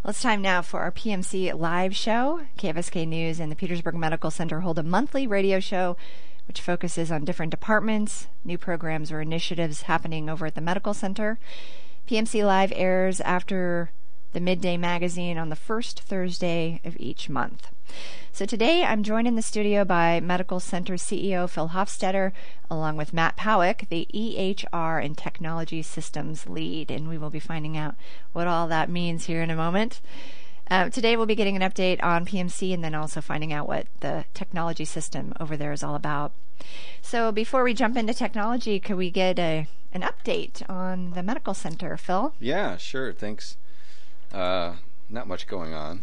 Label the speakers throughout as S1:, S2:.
S1: Well, it's time now for our PMC live show. KFSK News and the Petersburg Medical Center hold a monthly radio show which focuses on different departments, new programs or initiatives happening over at the medical center. PMC Live airs after the Midday Magazine on the first Thursday of each month. So today I'm joined in the studio by Medical Center CEO Phil Hofstetter, along with Matt Powick, the EHR and Technology Systems Lead, and we will be finding out what all that means here in a moment. Today we'll be getting an update on PMC and then also finding out what the technology system over there is all about. So before we jump into technology, could we get an update on the medical center, Phil?
S2: Yeah, sure. Thanks. Not much going on.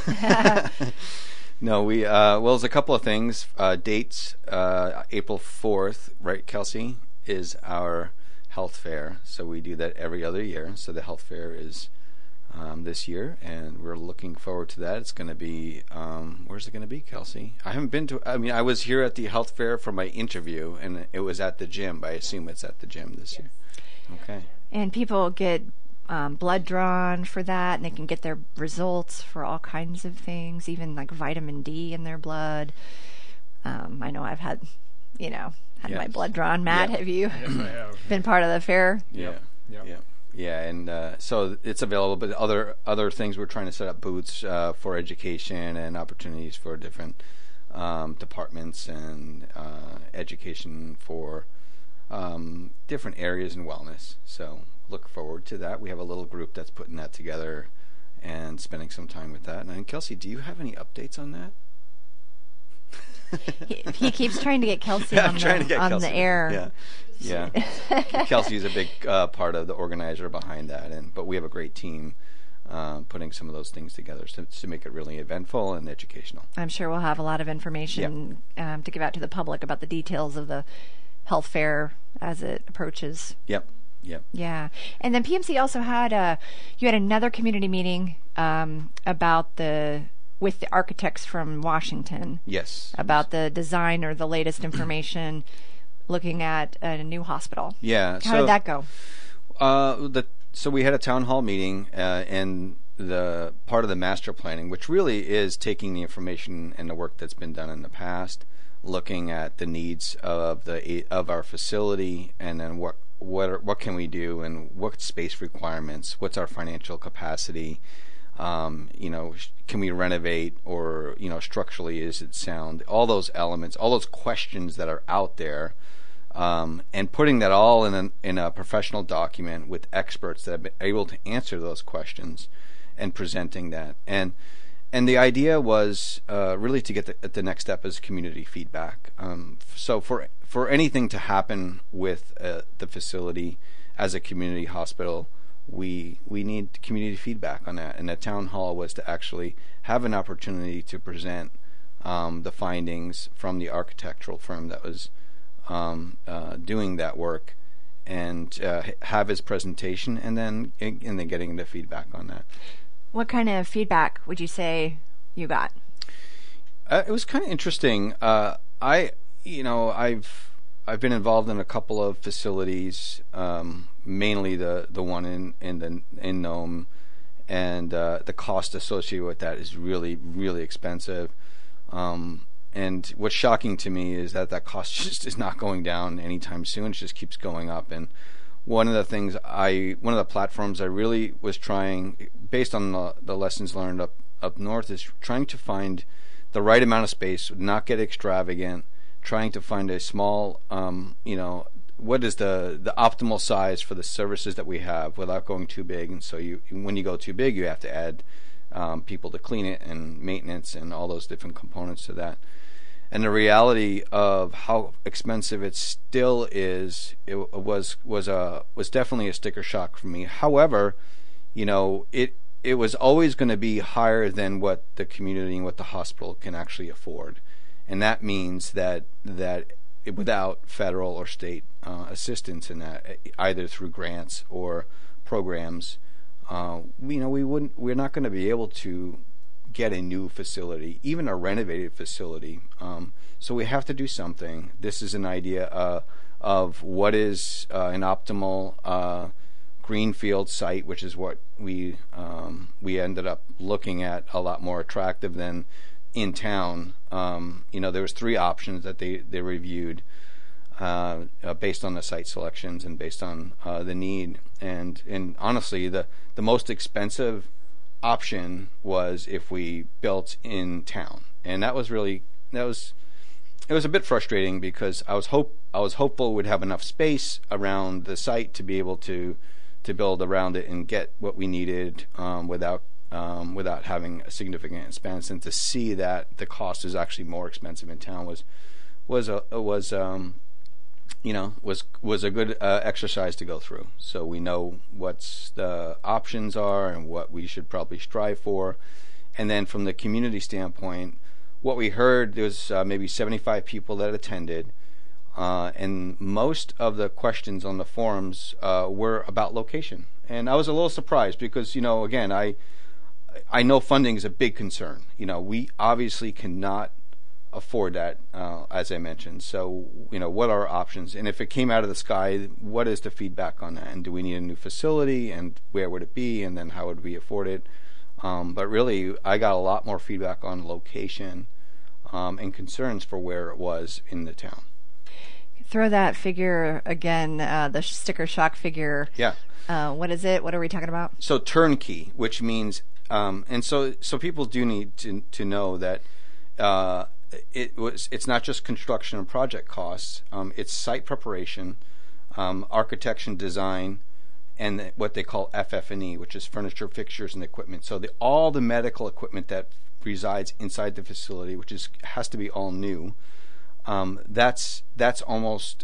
S2: No, well, there's a couple of things. Dates, April 4th, right, Kelsey, is our health fair. So we do that every other year. So the health fair is this year, and we're looking forward to that. It's going to be, where's it going to be, Kelsey? I haven't been to, I was here at the health fair for my interview, and it was at the gym, but I assume it's at the gym this year. Okay. And
S1: people get blood drawn for that, and they can get their results for all kinds of things, even like vitamin D in their blood. I know I've had my blood drawn. Matt, have you been part of the fair?
S2: Yeah. And so it's available, but other things, we're trying to set up booths for education and opportunities for different departments and education for different areas in wellness. So look forward to that. We have a little group that's putting that together and spending some time with that. And Kelsey, do you have any updates on that?
S1: He keeps trying to get Kelsey on the air.
S2: Yeah. Kelsey is a big part of the organizer behind that, but we have a great team putting some of those things together to make it really eventful and educational.
S1: I'm sure we'll have a lot of information to give out to the public about the details of the health fair as it approaches.
S2: Yep.
S1: Yeah. And then PMC also had you had another community meeting with the architects from Washington.
S2: Yes.
S1: About the design or the latest information looking at a new hospital.
S2: Yeah.
S1: How did that go?
S2: So we had a town hall meeting and the part of the master planning, which really is taking the information and the work that's been done in the past, looking at the needs of our facility, and then what can we do, and what space requirements, what's our financial capacity, can we renovate, or structurally is it sound, all those elements, all those questions that are out there, and putting that all in a professional document with experts that have been able to answer those questions and presenting that. And the idea was really to get the next step is community feedback. So for anything to happen with the facility as a community hospital, we need community feedback on that. And the town hall was to actually have an opportunity to present the findings from the architectural firm that was doing that work, and have his presentation, and then getting the feedback on that.
S1: What kind of feedback would you say you got?
S2: It was kind of interesting. I've been involved in a couple of facilities, mainly the one in Nome, and the cost associated with that is really, really expensive. And what's shocking to me is that cost just is not going down anytime soon. It just keeps going up. And one of the platforms I really was trying, based on the lessons learned up north, is trying to find the right amount of space, not get extravagant, trying to find a small, what is the optimal size for the services that we have without going too big. And so when you go too big, you have to add people to clean it and maintenance and all those different components to that. And the reality of how expensive it still is, it was definitely a sticker shock for me. However, it was always going to be higher than what the community and what the hospital can actually afford, and that means that without federal or state assistance in that, either through grants or programs, we're not going to be able to get a new facility, even a renovated facility. So we have to do something. This is an idea of what is an optimal greenfield site, which is what we ended up looking at, a lot more attractive than in town. There was 3 options that they reviewed based on the site selections and based on the need. And honestly, the most expensive option was if we built in town, and it was a bit frustrating because I was hopeful we'd have enough space around the site to be able to build around it and get what we needed without having a significant expense. And to see that the cost is actually more expensive in town was a good exercise to go through. So we know what the options are and what we should probably strive for. And then from the community standpoint, what we heard, there was maybe 75 people that attended, and most of the questions on the forums were about location. And I was a little surprised because, again, I know funding is a big concern. We obviously cannot afford that, as I mentioned. So, what are our options? And if it came out of the sky, what is the feedback on that? And do we need a new facility? And where would it be? And then how would we afford it? But really, I got a lot more feedback on location and concerns for where it was in the town.
S1: Throw that figure again, the sticker shock figure.
S2: Yeah.
S1: What is it? What are we talking about?
S2: So turnkey, which means, and so people do need to know that it's not just construction and project costs. It's site preparation, architecture and design, and what they call FF&E, which is furniture, fixtures, and equipment. So all the medical equipment that resides inside the facility, which has to be all new, that's almost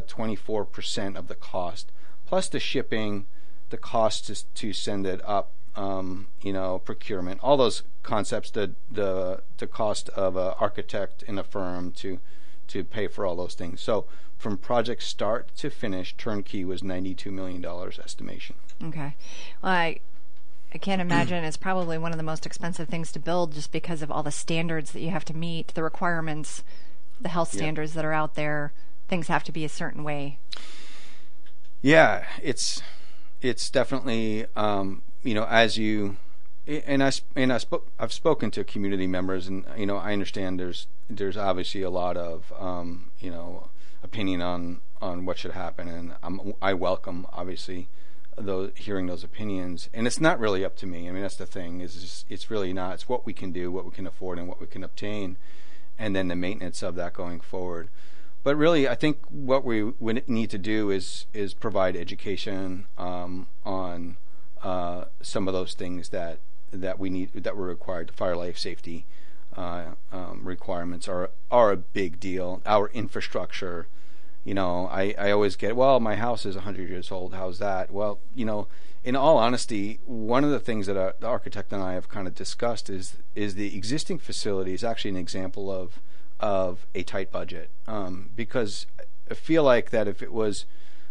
S2: 24% of the cost, plus the shipping, the cost to send it up, procurement, all those concepts, the cost of an architect in a firm to pay for all those things. So from project start to finish, turnkey was $92 million estimation.
S1: Okay. Well, I can't imagine it's probably one of the most expensive things to build just because of all the standards that you have to meet, the requirements, the health standards that are out there. Things have to be a certain way.
S2: Yeah, it's definitely as you I've spoken to community members, and I understand there's obviously a lot of opinion on what should happen, and I welcome obviously hearing those opinions. And it's not really up to me. I mean, that's the thing, it's really not. It's what we can do, what we can afford, and what we can obtain, and then the maintenance of that going forward. But really, I think what we need to do is provide education on some of those things that we need, that we're required. The fire life safety requirements are a big deal. Our infrastructure, I always get, well, my house is 100 years old. How's that? Well, in all honesty, one of the things that the architect and I have kind of discussed is the existing facility is actually an example of a tight budget, because I feel like that if it was,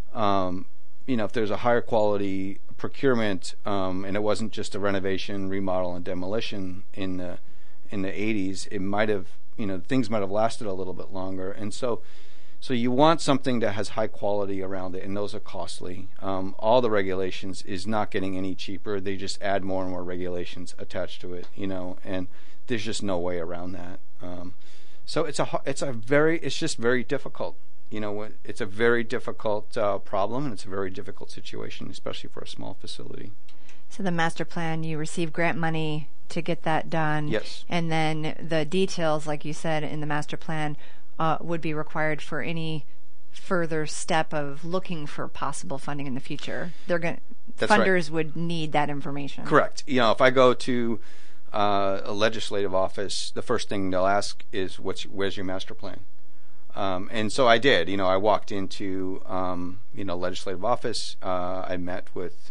S2: if there's a higher quality procurement, and it wasn't just a renovation, remodel, and demolition in the 80s, it might have, things might have lasted a little bit longer. And so you want something that has high quality around it, and those are costly. All the regulations is not getting any cheaper. They just add more and more regulations attached to it, and there's just no way around that. So it's just very difficult. It's a very difficult problem, and it's a very difficult situation, especially for a small facility.
S1: So the master plan, you receive grant money to get that done.
S2: Yes. And
S1: then the details, like you said, in the master plan would be required for any further step of looking for possible funding in the future. Funders would need that information.
S2: Correct. If I go to a legislative office, the first thing they'll ask is, where's your master plan? And so I did. I walked into legislative office. I met with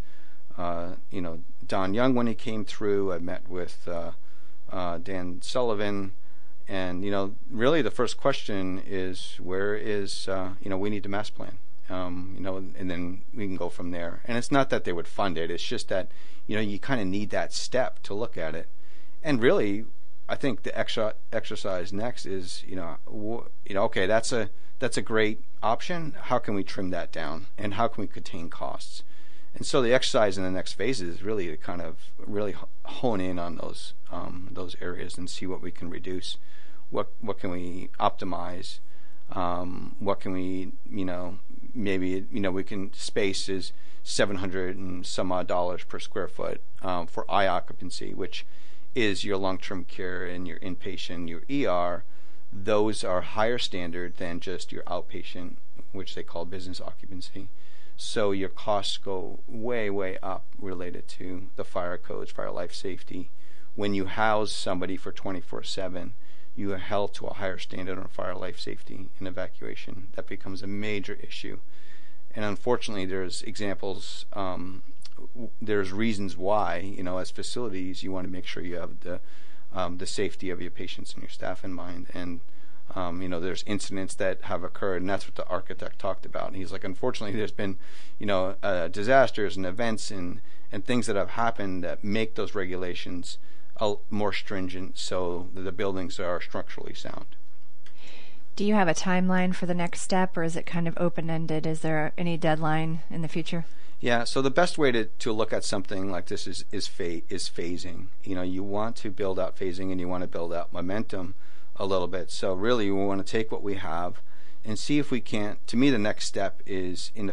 S2: Don Young when he came through. I met with Dan Sullivan, and really the first question is, where is we need a master plan, and then we can go from there. And it's not that they would fund it. It's just that you kind of need that step to look at it. And really, I think the exercise next is, okay, that's a great option. How can we trim that down, and how can we contain costs? And so the exercise in the next phase is really to kind of really hone in on those areas and see what we can reduce, what can we optimize, what can we, maybe, we can, space is $700 and some odd per square foot for eye occupancy, which is your long-term care and your inpatient, your ER. Those are higher standard than just your outpatient, which they call business occupancy. So your costs go way, way up related to the fire codes, fire life safety. When you house somebody for 24/7, you are held to a higher standard on fire life safety and evacuation. That becomes a major issue. And unfortunately, there's examples, there's reasons why, as facilities, you want to make sure you have the safety of your patients and your staff in mind. And there's incidents that have occurred, and that's what the architect talked about. And he's like, unfortunately, there's been, disasters and events and things that have happened that make those regulations more stringent, so that the buildings are structurally sound.
S1: Do you have a timeline for the next step, or is it kind of open-ended? Is there any deadline in the future?
S2: Yeah, so the best way to look at something like this is phasing. You want to build out phasing, and you want to build out momentum a little bit. So really, we want to take what we have and see if we can't. To me, the next step is in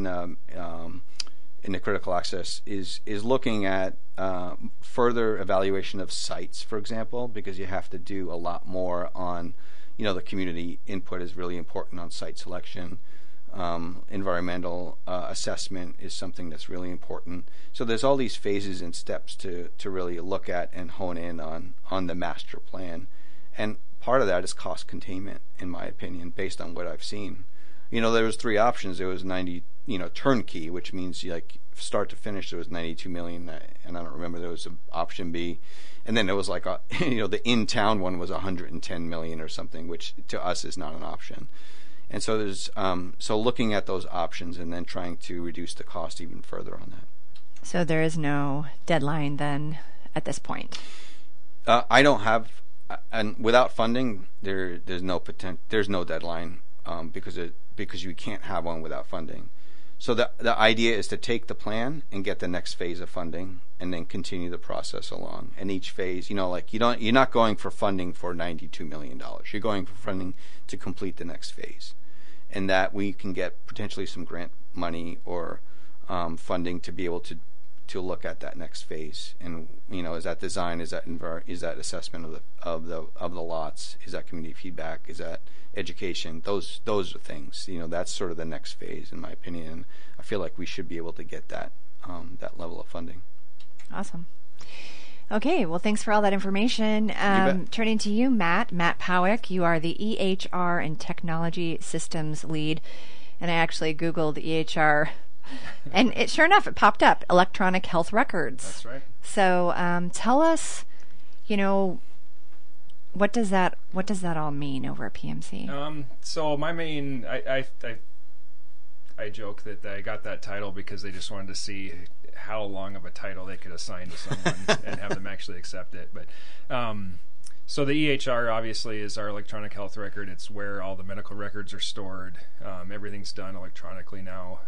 S2: the critical access is looking at further evaluation of sites, for example, because you have to do a lot more on, the community input is really important on site selection. Environmental assessment is something that's really important. So there's all these phases and steps to really look at and hone in on the master plan. And part of that is cost containment, in my opinion, based on what I've seen. There was 3 options. There was 90, turnkey, which means like start to finish, there was 92 million, and I don't remember, there was an option B. And then there was like the in-town one was 110 million or something, which to us is not an option. And so there's looking at those options and then trying to reduce the cost even further on that.
S1: So there is no deadline then at this point.
S2: I don't have, and without funding, there's no deadline because you can't have one without funding. So the idea is to take the plan and get the next phase of funding, and then continue the process along. And each phase, you're not going for funding for $92 million. You're going for funding to complete the next phase, and that we can get potentially some grant money or funding to be able to look at that next phase. And is that design? Is that assessment of the lots? Is that community feedback? Is that education? Those are things. That's sort of the next phase, in my opinion. I feel like we should be able to get that level of funding.
S1: Awesome. Okay, well, thanks for all that information. Turning to you, Matt Powick, you are the EHR and Technology Systems Lead. And I actually Googled EHR, and sure enough, it popped up, electronic health records.
S3: That's right.
S1: So tell us, what does that all mean over at PMC?
S3: So my main, I joke that I got that title because they just wanted to see how long of a title they could assign to someone and have them actually accept it. But so the EHR obviously is our electronic health record. It's where all the medical records are stored. Everything's done electronically now.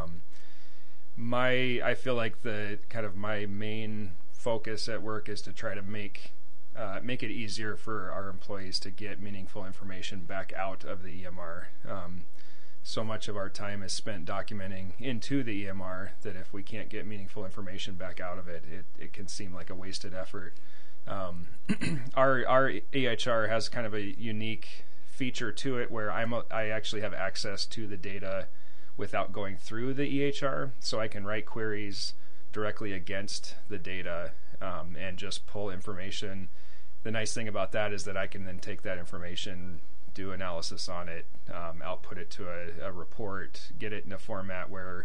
S3: I feel like my main focus at work is to try to make it easier for our employees to get meaningful information back out of the EMR. So much of our time is spent documenting into the EMR that if we can't get meaningful information back out of it, it can seem like a wasted effort. Our EHR has kind of a unique feature to it where I actually have access to the data without going through the EHR, so I can write queries directly against the data and just pull information. The nice thing about that is that I can then take that information, do analysis on it, output it to a report, get it in a format where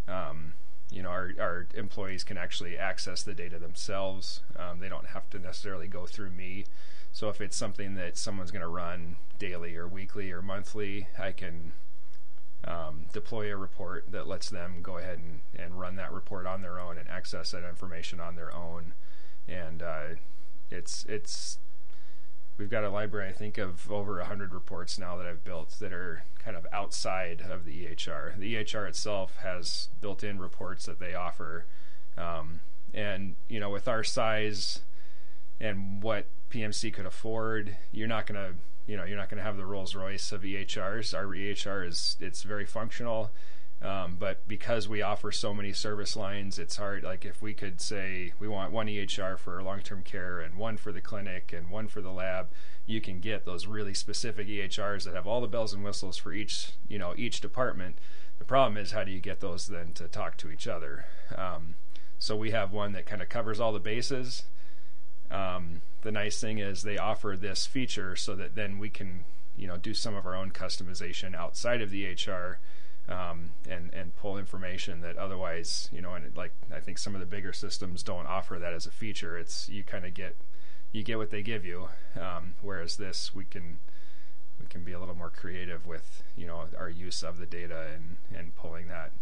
S3: our employees can actually access the data themselves. They don't have to necessarily go through me. So if it's something that someone's going to run daily or weekly or monthly, I can deploy a report that lets them go ahead and run that report on their own and access that information on their own. And it's we've got a library, I think, of over 100 reports now that I've built that are kind of outside of the EHR. The EHR itself has built-in reports that they offer, and with our size and what PMC could afford, you're not going to have the Rolls Royce of EHRs. Our EHR it's very functional. But because we offer so many service lines, it's hard. Like if we could say we want one EHR for long-term care and one for the clinic and one for the lab, you can get those really specific EHRs that have all the bells and whistles for each department. The problem is, how do you get those then to talk to each other? So we have one that kind of covers all the bases. The nice thing is they offer this feature so that then we can do some of our own customization outside of the EHR. And pull information that otherwise, and like I think some of the bigger systems don't offer that as a feature. It's you kind of get what they give you, whereas this we can be a little more creative with our use of the data and pulling that.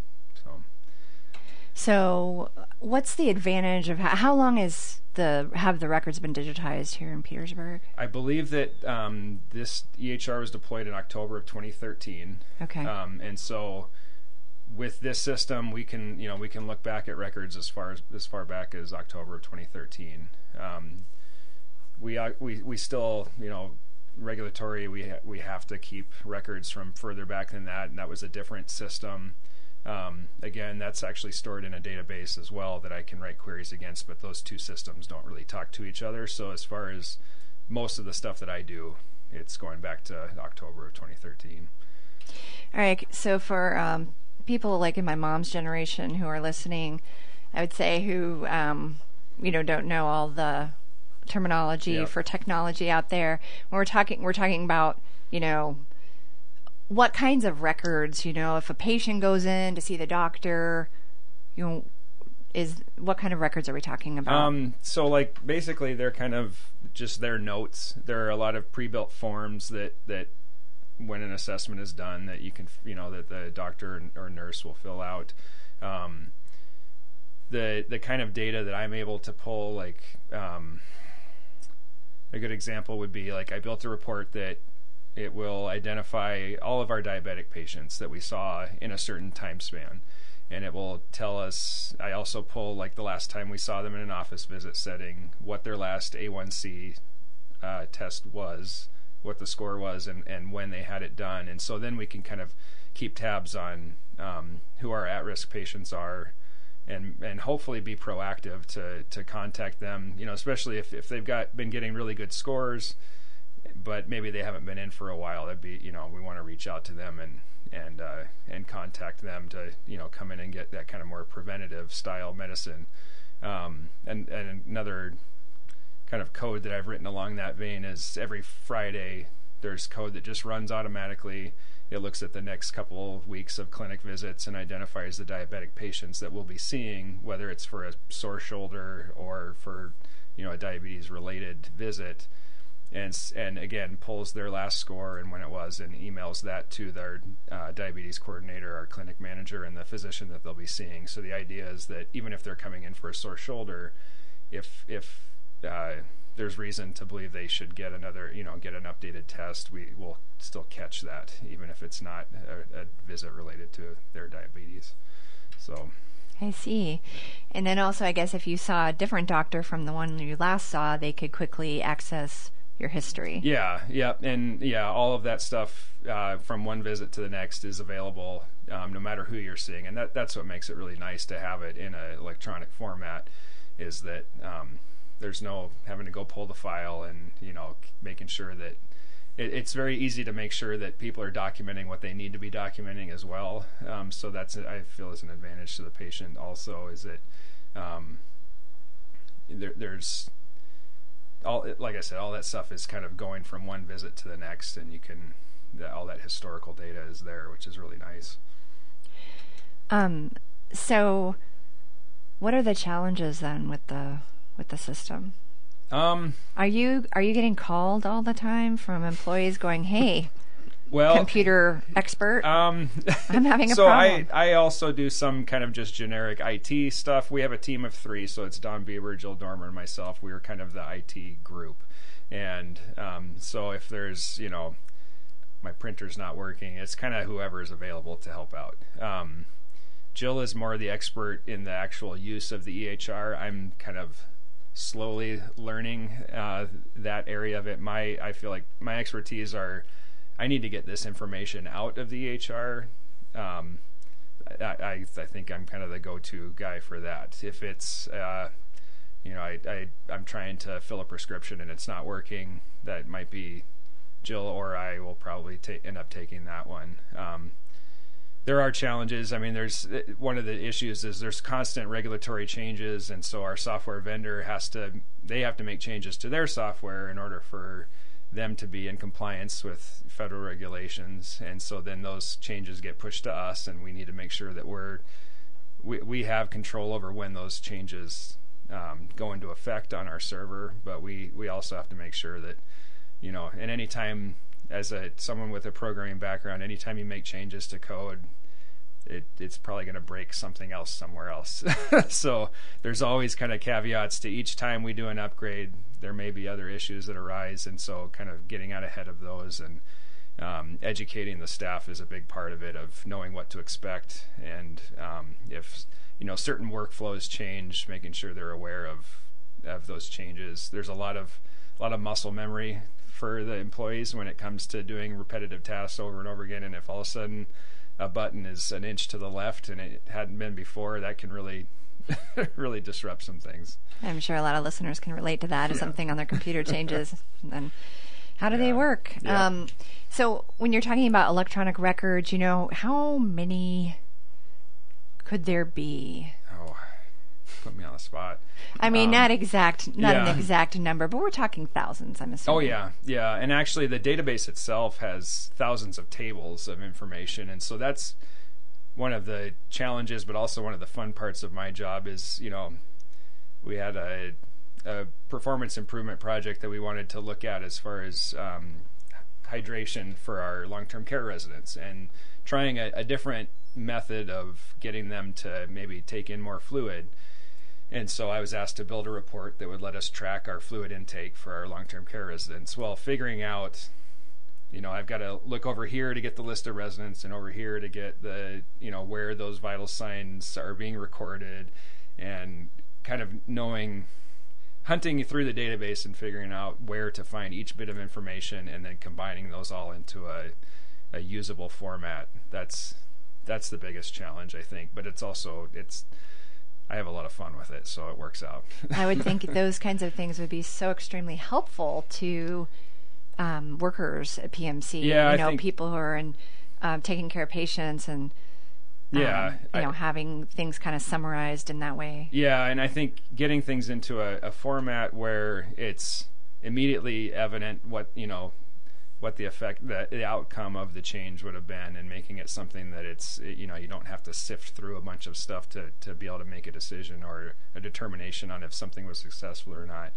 S1: So what's the advantage of how long have the records been digitized here in Petersburg?
S3: I believe that this EHR was deployed in October of 2013.
S1: Okay.
S3: And so with this system, we can look back at records as far back as October of 2013. We still regulatory. We have to keep records from further back than that, and that was a different system. Again, that's actually stored in a database as well that I can write queries against, but those two systems don't really talk to each other. So as far as most of the stuff that I do, it's going back to October of 2013.
S1: All right. So for people like in my mom's generation who are listening, I would say who don't know all the terminology for technology out there. When we're talking about what kinds of records, if a patient goes in to see the doctor, what kind of records are we talking about?
S3: So like basically they're kind of just their notes. There are a lot of pre-built forms that when an assessment is done that you can, that the doctor or nurse will fill out. The kind of data that I'm able to pull, like a good example would be like I built a report that it will identify all of our diabetic patients that we saw in a certain time span. And it will tell us, I also pull like the last time we saw them in an office visit setting, what their last A1C test was, what the score was, and when they had it done. And so then we can kind of keep tabs on who our at-risk patients are and hopefully be proactive to contact them, especially if they've been getting really good scores, but maybe they haven't been in for a while. That'd be, we want to reach out to them and contact them to, come in and get that kind of more preventative style medicine. And another kind of code that I've written along that vein is every Friday there's code that just runs automatically. It looks at the next couple of weeks of clinic visits and identifies the diabetic patients that we'll be seeing, whether it's for a sore shoulder or for, a diabetes-related visit. And again, pulls their last score and when it was and emails that to their diabetes coordinator, our clinic manager, and the physician that they'll be seeing. So the idea is that even if they're coming in for a sore shoulder, if there's reason to believe they should get another, get an updated test, we will still catch that, even if it's not a visit related to their diabetes. So
S1: I see. And then also, I guess if you saw a different doctor from the one you last saw, they could quickly access your history.
S3: Yeah, and all of that stuff from one visit to the next is available no matter who you're seeing, and that's what makes it really nice to have it in an electronic format, is that there's no having to go pull the file and making sure that it's very easy to make sure that people are documenting what they need to be documenting as well. So that's, I feel, is an advantage to the patient also, is that there's like I said, all that stuff is kind of going from one visit to the next, and all that historical data is there, which is really nice.
S1: So what are the challenges then with the system? Are you getting called all the time from employees going, "Hey, computer expert. I'm having a
S3: so
S1: problem.
S3: I also do some kind of just generic IT stuff. We have a team of 3, so it's Don Bieber, Jill Dormer, and myself. We are kind of the IT group. And so if there's, my printer's not working, it's kind of whoever is available to help out. Jill is more the expert in the actual use of the EHR. I'm kind of slowly learning that area of it. I feel like my expertise are, I need to get this information out of the EHR. I think I'm kind of the go-to guy for that. If it's I'm trying to fill a prescription and it's not working, that might be Jill or I will probably end up taking that one. There are challenges. I mean, there's one of the issues is there's constant regulatory changes, and so our software vendor have to make changes to their software in order for them to be in compliance with federal regulations, and so then those changes get pushed to us, and we need to make sure that we have control over when those changes go into effect on our server. But we also have to make sure that, and anytime, as someone with a programming background, anytime you make changes to code, it's probably going to break something else somewhere else. So there's always kind of caveats to each time we do an upgrade. There may be other issues that arise, and so kind of getting out ahead of those and educating the staff is a big part of it, of knowing what to expect, and if certain workflows change, making sure they're aware of those changes. There's a lot of muscle memory for the employees when it comes to doing repetitive tasks over and over again, and if all of a sudden a button is an inch to the left and it hadn't been before, that can really really disrupt some things.
S1: I'm sure a lot of listeners can relate to that. If something on their computer changes, then how do they work?
S3: Yeah.
S1: So when you're talking about electronic records, how many could there be?
S3: Oh, put me on the spot.
S1: I mean, not an exact number, but we're talking thousands, I'm assuming.
S3: Oh, yeah. And actually, the database itself has thousands of tables of information, and so that's one of the challenges, but also one of the fun parts of my job is, we had a performance improvement project that we wanted to look at as far as hydration for our long-term care residents, and trying a different method of getting them to maybe take in more fluid. And so I was asked to build a report that would let us track our fluid intake for our long-term care residents. Well, figuring out, I've got to look over here to get the list of residents and over here to get the, where those vital signs are being recorded, and kind of hunting through the database and figuring out where to find each bit of information and then combining those all into a usable format. That's the biggest challenge, I think. But I have a lot of fun with it, so it works out.
S1: I would think those kinds of things would be so extremely helpful to workers at PMC.
S3: Yeah, I think
S1: people who are taking care of patients and having things kind of summarized in that way.
S3: Yeah, and I think getting things into a format where it's immediately evident what the effect, the outcome of the change would have been, and making it something that it's, you don't have to sift through a bunch of stuff to be able to make a decision or a determination on if something was successful or not.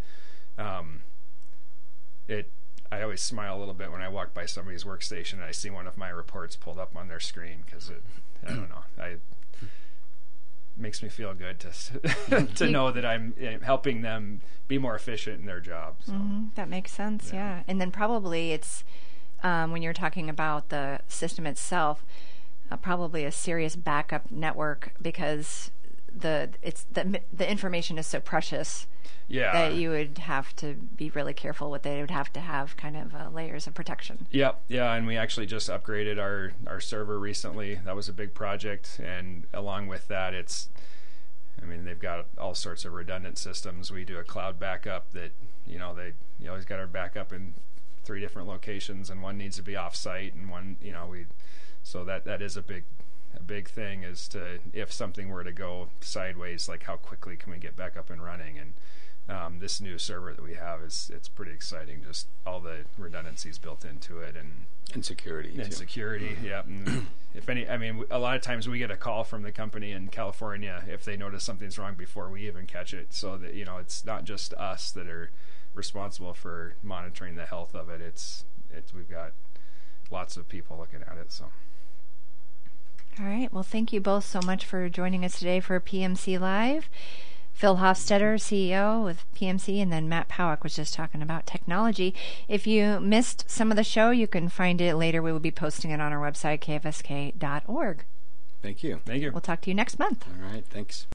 S3: I always smile a little bit when I walk by somebody's workstation and I see one of my reports pulled up on their screen, because I don't know, it makes me feel good to know that I'm helping them be more efficient in their job. So.
S1: Mm-hmm. That makes sense, yeah. And then probably it's, when you're talking about the system itself, probably a serious backup network, because the information is so precious.
S3: Yeah.
S1: That you would have to be really careful with it. It would have to have kind of layers of protection.
S3: Yep. Yeah, and we actually just upgraded our server recently. That was a big project, and along with that, they've got all sorts of redundant systems. We do a cloud backup that, you always got our backup in 3 different locations, and one needs to be off-site, and one, so that is a big thing, is to, if something were to go sideways, like how quickly can we get back up and running. And this new server that we have it's pretty exciting, just all the redundancies built into it, and
S2: security.
S3: And security, yeah. And a lot of times we get a call from the company in California if they notice something's wrong before we even catch it, so that, it's not just us that are responsible for monitoring the health of it. We've got lots of people looking at it. So.
S1: All right. Well, thank you both so much for joining us today for PMC Live. Phil Hofstetter, CEO with PMC, and then Matt Powick was just talking about technology. If you missed some of the show, you can find it later. We will be posting it on our website, kfsk.org.
S2: Thank you.
S3: Thank you.
S1: We'll talk to you next month.
S2: All right. Thanks.